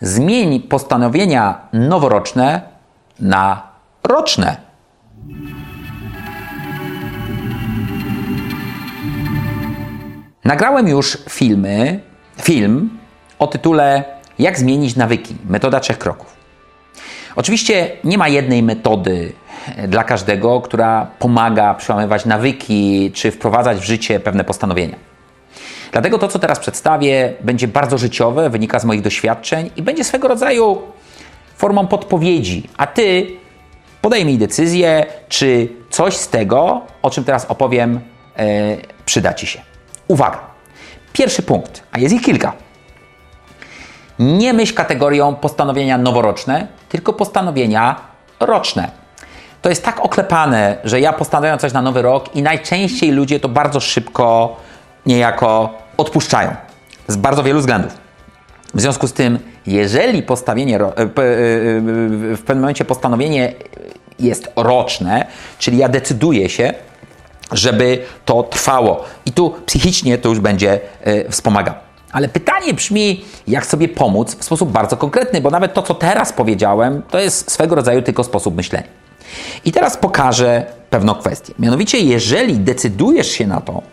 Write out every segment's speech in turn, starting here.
Zmień postanowienia noworoczne na roczne. Nagrałem już film o tytule Jak zmienić nawyki? Metoda 3 kroków. Oczywiście nie ma jednej metody dla każdego, która pomaga przełamywać nawyki czy wprowadzać w życie pewne postanowienia. Dlatego to, co teraz przedstawię, będzie bardzo życiowe, wynika z moich doświadczeń i będzie swego rodzaju formą podpowiedzi, a Ty podejmij decyzję, czy coś z tego, o czym teraz opowiem, przyda Ci się. Uwaga! Pierwszy punkt, a jest ich kilka. Nie myśl kategorią postanowienia noworoczne, tylko postanowienia roczne. To jest tak oklepane, że ja postanawiam coś na nowy rok i najczęściej ludzie to bardzo szybko niejako odpuszczają. Z bardzo wielu względów. W związku z tym, jeżeli w pewnym momencie postanowienie jest roczne, czyli ja decyduję się, żeby to trwało. I tu psychicznie to już będzie wspomagał. Ale pytanie brzmi, jak sobie pomóc w sposób bardzo konkretny, bo nawet to, co teraz powiedziałem, to jest swego rodzaju tylko sposób myślenia. I teraz pokażę pewną kwestię. Mianowicie, jeżeli decydujesz się na to,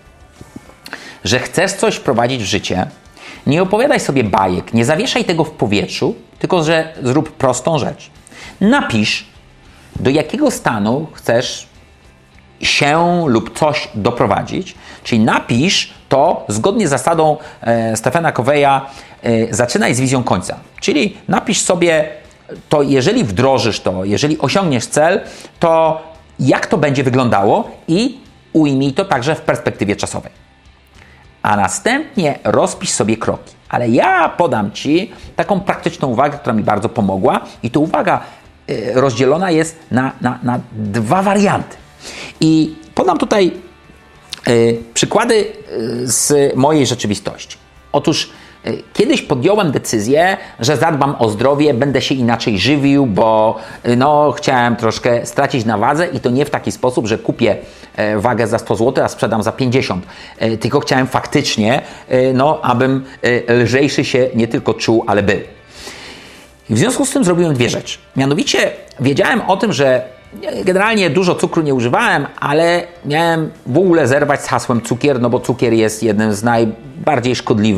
że chcesz coś wprowadzić w życie, nie opowiadaj sobie bajek, nie zawieszaj tego w powietrzu, tylko że zrób prostą rzecz. Napisz, do jakiego stanu chcesz się lub coś doprowadzić, czyli napisz to zgodnie z zasadą Stephena Coveya, zaczynaj z wizją końca. Czyli napisz sobie to, jeżeli wdrożysz to, jeżeli osiągniesz cel, to jak to będzie wyglądało i ujmij to także w perspektywie czasowej. A następnie rozpisz sobie kroki. Ale ja podam Ci taką praktyczną uwagę, która mi bardzo pomogła i ta uwaga rozdzielona jest na 2 warianty. I podam tutaj przykłady z mojej rzeczywistości. Otóż kiedyś podjąłem decyzję, że zadbam o zdrowie, będę się inaczej żywił, bo chciałem troszkę stracić na wadze i to nie w taki sposób, że kupię wagę za 100 zł, a sprzedam za 50. Tylko chciałem faktycznie, abym lżejszy się nie tylko czuł, ale był. I w związku z tym zrobiłem 2 rzeczy. Mianowicie wiedziałem o tym, że generalnie dużo cukru nie używałem, ale miałem w ogóle zerwać z hasłem cukier, bo cukier jest jedną z najbardziej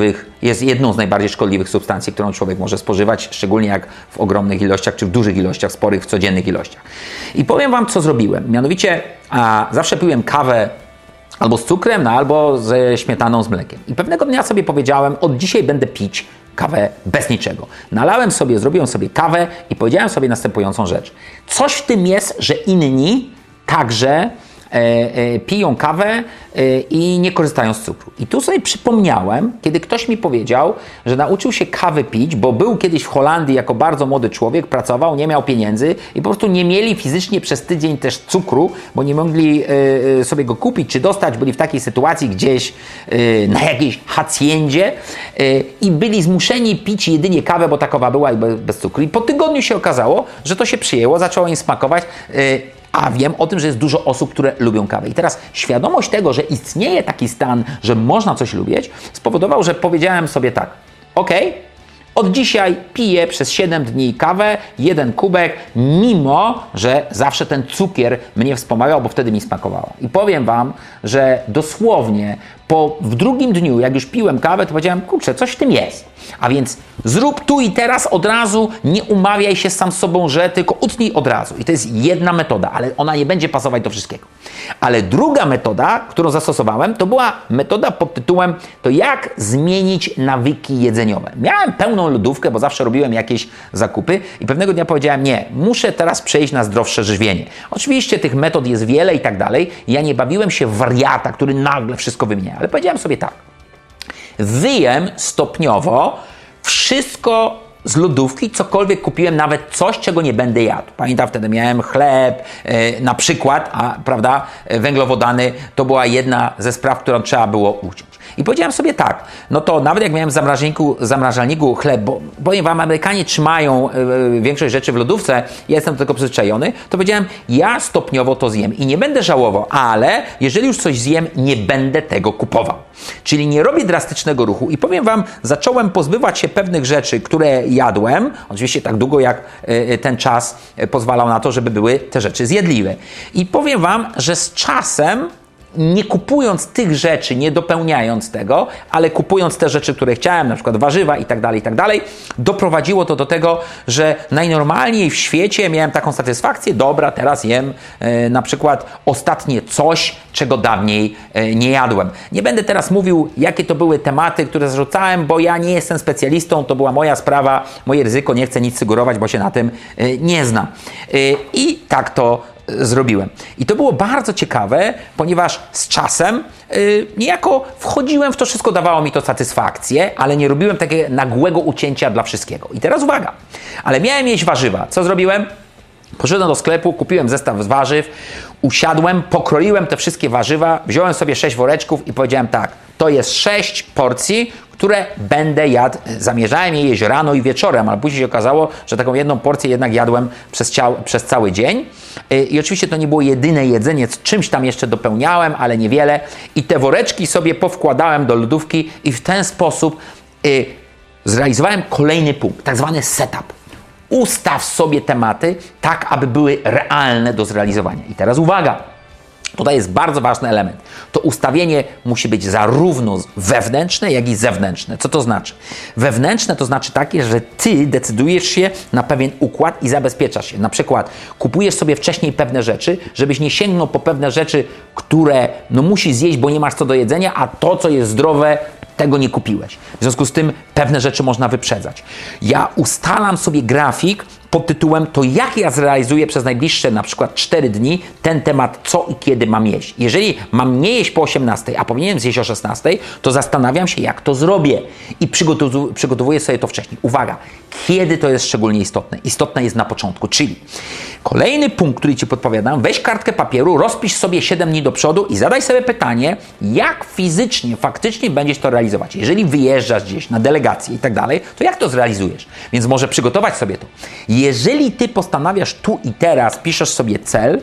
szkodliwych substancji, którą człowiek może spożywać, szczególnie jak w ogromnych ilościach, czy w dużych ilościach, sporych, w codziennych ilościach. I powiem Wam, co zrobiłem. Mianowicie zawsze piłem kawę albo z cukrem, albo ze śmietaną z mlekiem. I pewnego dnia sobie powiedziałem, od dzisiaj będę pić kawę bez niczego. Zrobiłem sobie kawę i powiedziałem sobie następującą rzecz. Coś w tym jest, że inni także piją kawę i nie korzystają z cukru. I tu sobie przypomniałem, kiedy ktoś mi powiedział, że nauczył się kawy pić, bo był kiedyś w Holandii jako bardzo młody człowiek, pracował, nie miał pieniędzy i po prostu nie mieli fizycznie przez tydzień też cukru, bo nie mogli sobie go kupić czy dostać, byli w takiej sytuacji gdzieś na jakiejś hacjendzie i byli zmuszeni pić jedynie kawę, bo ta kawa była i bez cukru. I po tygodniu się okazało, że to się przyjęło, zaczęło im smakować. A wiem o tym, że jest dużo osób, które lubią kawę. I teraz świadomość tego, że istnieje taki stan, że można coś lubić, spowodował, że powiedziałem sobie tak. Od dzisiaj piję przez 7 dni kawę, 1 kubek, mimo że zawsze ten cukier mnie wspomagał, bo wtedy mi smakowało. I powiem Wam, że dosłownie w drugim dniu, jak już piłem kawę, to powiedziałem, kurczę, coś w tym jest. A więc zrób tu i teraz od razu, nie umawiaj się sam z sobą, że tylko utnij od razu. I to jest jedna metoda, ale ona nie będzie pasować do wszystkiego. Ale druga metoda, którą zastosowałem, to była metoda pod tytułem to jak zmienić nawyki jedzeniowe. Miałem pełną lodówkę, bo zawsze robiłem jakieś zakupy i pewnego dnia powiedziałem, nie, muszę teraz przejść na zdrowsze żywienie. Oczywiście tych metod jest wiele i tak dalej. Ja nie bawiłem się w wariata, który nagle wszystko wymienia, ale powiedziałem sobie tak. Wyjem stopniowo wszystko z lodówki, cokolwiek kupiłem, nawet coś, czego nie będę jadł. Pamiętam, wtedy miałem chleb, na przykład, węglowodany to była jedna ze spraw, którą trzeba było uciąć. I powiedziałem sobie tak, no to nawet jak miałem w zamrażalniku chleb, bo powiem wam, Amerykanie trzymają większość rzeczy w lodówce, ja jestem do tego przyzwyczajony, to powiedziałem, ja stopniowo to zjem i nie będę żałował, ale jeżeli już coś zjem, nie będę tego kupował. Czyli nie robię drastycznego ruchu i powiem wam, zacząłem pozbywać się pewnych rzeczy, które jadłem, oczywiście tak długo jak ten czas pozwalał na to, żeby były te rzeczy zjedliwe. I powiem wam, że z czasem, nie kupując tych rzeczy, nie dopełniając tego, ale kupując te rzeczy, które chciałem, na przykład warzywa i tak dalej, doprowadziło to do tego, że najnormalniej w świecie miałem taką satysfakcję, dobra, teraz jem na przykład ostatnie coś, czego dawniej nie jadłem. Nie będę teraz mówił, jakie to były tematy, które zrzucałem, bo ja nie jestem specjalistą, to była moja sprawa, moje ryzyko, nie chcę nic sugerować, bo się na tym nie znam. I tak to zrobiłem. I to było bardzo ciekawe, ponieważ z czasem niejako wchodziłem w to wszystko, dawało mi to satysfakcję, ale nie robiłem takiego nagłego ucięcia dla wszystkiego. I teraz uwaga, ale miałem jeść warzywa. Co zrobiłem? Poszedłem do sklepu, kupiłem zestaw z warzyw, usiadłem, pokroiłem te wszystkie warzywa, wziąłem sobie 6 woreczków i powiedziałem tak, to jest 6 porcji, które będę jadł, zamierzałem je jeść rano i wieczorem, ale później się okazało, że taką jedną porcję jednak jadłem przez cały dzień. I oczywiście to nie było jedyne jedzenie, z czymś tam jeszcze dopełniałem, ale niewiele. I te woreczki sobie powkładałem do lodówki i w ten sposób zrealizowałem kolejny punkt, tak zwany setup. Ustaw sobie tematy tak, aby były realne do zrealizowania. I teraz uwaga! Tutaj jest bardzo ważny element. To ustawienie musi być zarówno wewnętrzne, jak i zewnętrzne. Co to znaczy? Wewnętrzne to znaczy takie, że ty decydujesz się na pewien układ i zabezpieczasz się. Na przykład kupujesz sobie wcześniej pewne rzeczy, żebyś nie sięgnął po pewne rzeczy, które musisz zjeść, bo nie masz co do jedzenia, a to, co jest zdrowe, tego nie kupiłeś. W związku z tym pewne rzeczy można wyprzedzać. Ja ustalam sobie grafik pod tytułem to, jak ja zrealizuję przez najbliższe na przykład 4 dni ten temat, co i kiedy mam jeść. Jeżeli mam nie jeść po 18, a powinienem zjeść o 16, to zastanawiam się, jak to zrobię i przygotowuję sobie to wcześniej. Uwaga, kiedy to jest szczególnie istotne? Istotne jest na początku, czyli kolejny punkt, który Ci podpowiadam, weź kartkę papieru, rozpisz sobie 7 dni do przodu i zadaj sobie pytanie, jak fizycznie, faktycznie będziesz to realizować. Jeżeli wyjeżdżasz gdzieś na delegację i tak dalej, to jak to zrealizujesz? Więc może przygotować sobie to. Jeżeli Ty postanawiasz tu i teraz, piszesz sobie cel,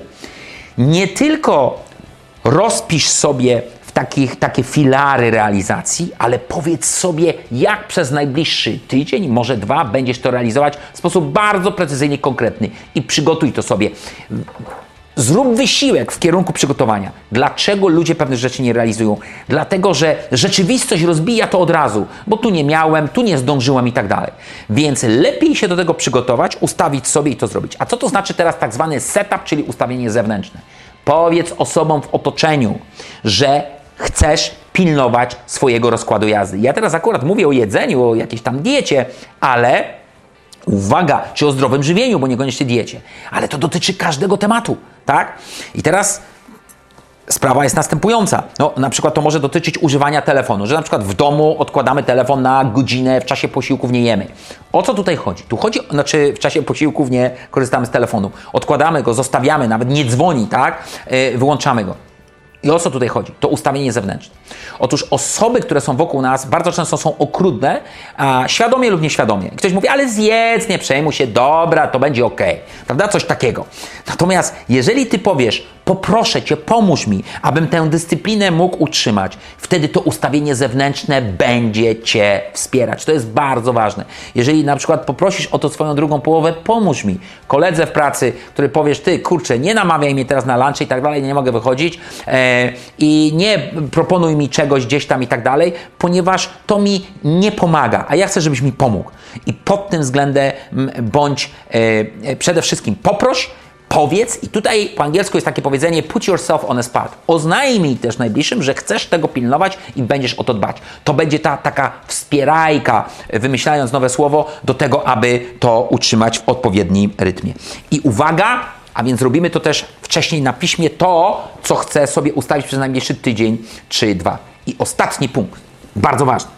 nie tylko rozpisz sobie takie filary realizacji, ale powiedz sobie, jak przez najbliższy tydzień, może 2, będziesz to realizować w sposób bardzo precyzyjny, konkretny i przygotuj to sobie. Zrób wysiłek w kierunku przygotowania. Dlaczego ludzie pewnych rzeczy nie realizują? Dlatego, że rzeczywistość rozbija to od razu, bo tu nie miałem, tu nie zdążyłem i tak dalej. Więc lepiej się do tego przygotować, ustawić sobie i to zrobić. A co to znaczy teraz tak zwany setup, czyli ustawienie zewnętrzne? Powiedz osobom w otoczeniu, że chcesz pilnować swojego rozkładu jazdy. Ja teraz akurat mówię o jedzeniu, o jakiejś tam diecie, ale uwaga, czy o zdrowym żywieniu, bo niekoniecznie diecie. Ale to dotyczy każdego tematu, tak? I teraz sprawa jest następująca. Na przykład to może dotyczyć używania telefonu, że na przykład w domu odkładamy telefon na godzinę, w czasie posiłków nie jemy. O co tutaj chodzi? Tu chodzi, w czasie posiłków nie korzystamy z telefonu. Odkładamy go, zostawiamy, nawet nie dzwoni, tak? Wyłączamy go. I o co tutaj chodzi? To ustawienie zewnętrzne. Otóż osoby, które są wokół nas, bardzo często są okrutne, świadomie lub nieświadomie. Ktoś mówi, ale zjedz, nie przejmuj się, dobra, to będzie okej. Prawda? Coś takiego. Natomiast jeżeli Ty powiesz, poproszę Cię, pomóż mi, abym tę dyscyplinę mógł utrzymać, wtedy to ustawienie zewnętrzne będzie Cię wspierać. To jest bardzo ważne. Jeżeli na przykład poprosisz o to swoją drugą połowę, pomóż mi. Koledze w pracy, który powiesz, ty, kurczę, nie namawiaj mnie teraz na lunch i tak dalej, nie mogę wychodzić i nie proponuj mi czegoś gdzieś tam i tak dalej, ponieważ to mi nie pomaga, a ja chcę, żebyś mi pomógł. I pod tym względem bądź przede wszystkim poproś, powiedz i tutaj po angielsku jest takie powiedzenie put yourself on a spot. Oznajmij też najbliższym, że chcesz tego pilnować i będziesz o to dbać. To będzie ta taka wspierajka, wymyślając nowe słowo, do tego, aby to utrzymać w odpowiednim rytmie. I uwaga, a więc robimy to też wcześniej na piśmie, to, co chcę sobie ustawić przez najbliższy tydzień czy 2. I ostatni punkt, bardzo ważny.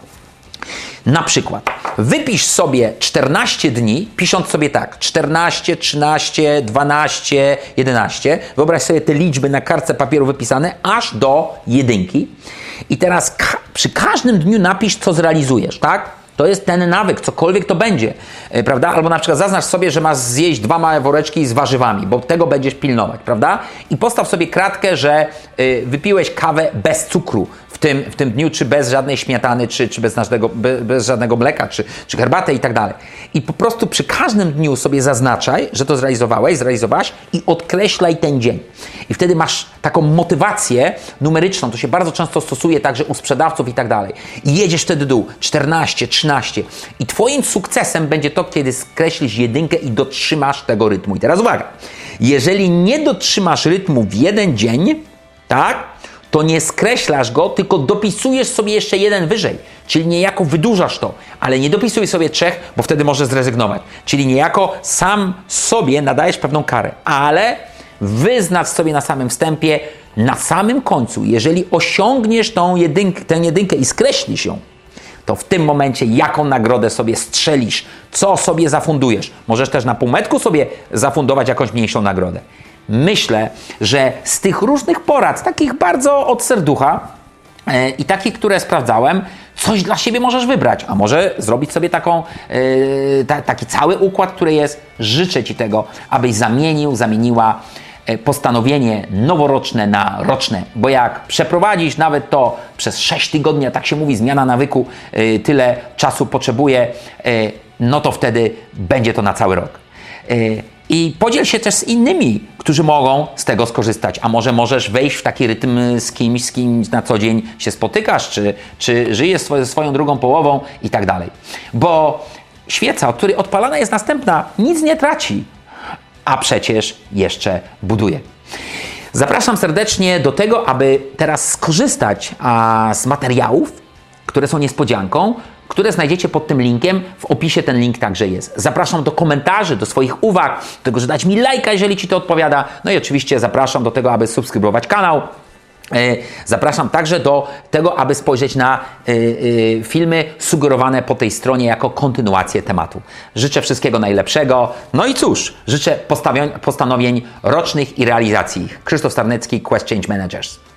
Na przykład wypisz sobie 14 dni, pisząc sobie tak, 14, 13, 12, 11. Wyobraź sobie te liczby na kartce papieru wypisane aż do 1. I teraz przy każdym dniu napisz, co zrealizujesz, tak? To jest ten nawyk, cokolwiek to będzie, prawda? Albo na przykład zaznacz sobie, że masz zjeść 2 małe woreczki z warzywami, bo tego będziesz pilnować, prawda? I postaw sobie kratkę, że wypiłeś kawę bez cukru w tym dniu, czy bez żadnej śmietany, czy bez żadnego mleka, czy herbaty i tak dalej. I po prostu przy każdym dniu sobie zaznaczaj, że to zrealizowałaś i odkreślaj ten dzień. I wtedy masz taką motywację numeryczną, to się bardzo często stosuje także u sprzedawców i tak dalej. I jedziesz wtedy dół, 14, 13. I twoim sukcesem będzie to, kiedy skreślisz 1 i dotrzymasz tego rytmu. I teraz uwaga, jeżeli nie dotrzymasz rytmu w jeden dzień, tak, to nie skreślasz go, tylko dopisujesz sobie jeszcze 1 wyżej. Czyli niejako wydłużasz to, ale nie dopisuj sobie 3, bo wtedy możesz zrezygnować. Czyli niejako sam sobie nadajesz pewną karę, ale wyznacz sobie na samym wstępie, na samym końcu, jeżeli osiągniesz tę jedynkę i skreślisz ją, to w tym momencie jaką nagrodę sobie strzelisz, co sobie zafundujesz. Możesz też na półmetku sobie zafundować jakąś mniejszą nagrodę. Myślę, że z tych różnych porad, takich bardzo od serducha i takich, które sprawdzałem, coś dla siebie możesz wybrać, a może zrobić sobie taki cały układ, który jest. Życzę Ci tego, abyś zamieniła postanowienie noworoczne na roczne, bo jak przeprowadzisz nawet to przez 6 tygodni, a tak się mówi, zmiana nawyku tyle czasu potrzebuje, no to wtedy będzie to na cały rok. I podziel się też z innymi, którzy mogą z tego skorzystać. A może możesz wejść w taki rytm z kimś na co dzień się spotykasz, czy żyjesz ze swoją drugą połową i tak dalej. Bo świeca, od której odpalana jest następna, nic nie traci, a przecież jeszcze buduje. Zapraszam serdecznie do tego, aby teraz skorzystać z materiałów, które są niespodzianką, które znajdziecie pod tym linkiem. W opisie ten link także jest. Zapraszam do komentarzy, do swoich uwag, do tego, że dać mi lajka, jeżeli Ci to odpowiada. No i oczywiście zapraszam do tego, aby subskrybować kanał. Zapraszam także do tego, aby spojrzeć na filmy sugerowane po tej stronie jako kontynuację tematu. Życzę wszystkiego najlepszego. No i cóż, życzę postanowień rocznych i realizacji ich. Krzysztof Starnecki, Quest Change Managers.